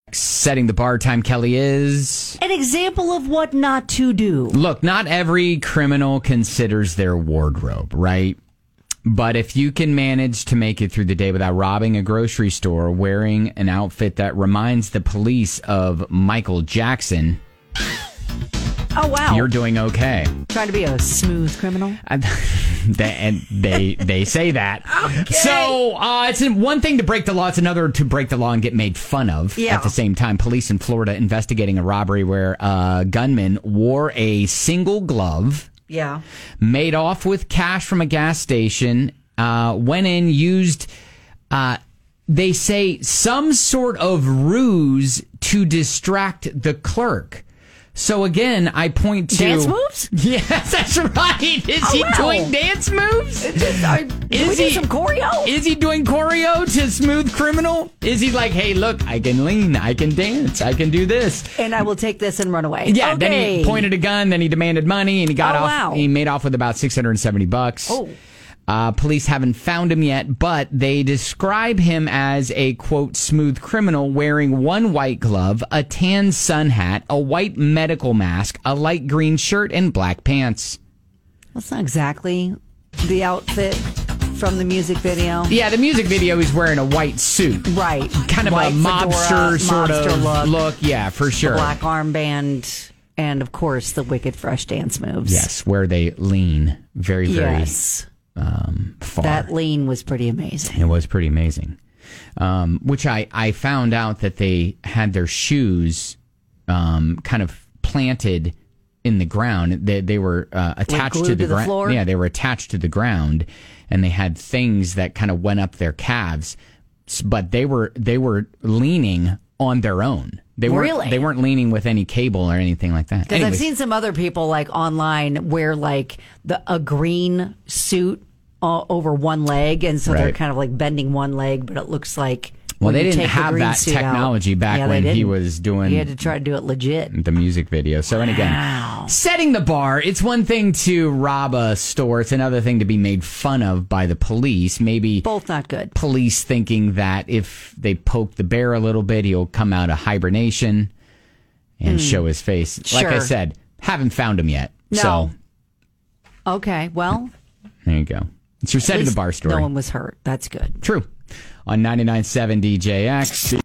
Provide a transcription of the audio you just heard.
Setting the bar time, Kelly, is an example of what not to do. Look, not every criminal considers their wardrobe, right? But if you can manage to make it through the day without robbing a grocery store, wearing an outfit that reminds the police of Michael Jackson, oh wow, you're doing okay. Trying to be a smooth criminal. They say that. Okay. So it's one thing to break the law; it's another to break the law and get made fun of. Yeah. At the same time, police in Florida investigating a robbery where a gunman wore a single glove. Yeah. Made off with cash from a gas station, went in, used, they say, some sort of ruse to distract the clerk. So again, I point to... Dance moves? Yes, that's right. Is he doing dance moves? Is he some choreo? Is he doing choreo to Smooth Criminal? Is he like, hey, look, I can lean, I can dance, I can do this. And I will take this and run away. Yeah, okay. Then he pointed a gun, then he demanded money, and he got off. Wow. He made off with about $670. Oh. Police haven't found him yet, but they describe him as a, quote, smooth criminal wearing one white glove, a tan sun hat, a white medical mask, a light green shirt, and black pants. That's not exactly the outfit from the music video. Yeah, the music video, he's wearing a white suit. Right. Kind of white a mobster fedora, sort of look. Yeah, for sure. The black armband, and of course, the wicked fresh dance moves. Yes, where they lean very, very far. That lean was pretty amazing. It was pretty amazing. Which I found out that they had their shoes kind of planted in the ground. They were attached to the ground. Yeah, they were attached to the ground, and they had things that kind of went up their calves. But they were leaning on their own. They weren't leaning with any cable or anything like that. Because I've seen some other people like online wear like a green suit over one leg, and so they're kind of like bending one leg, but it looks like they didn't have that technology back when he was doing. He had to try to do it legit. The music video. So, and again, setting the bar. It's one thing to rob a store. It's another thing to be made fun of by the police. Maybe both not good. Police thinking that if they poke the bear a little bit, he'll come out of hibernation and show his face. Like I said, haven't found him yet. No. So, okay, well, there you go. It's your setting the bar story. No one was hurt. That's good. True. On 99.7 DJX.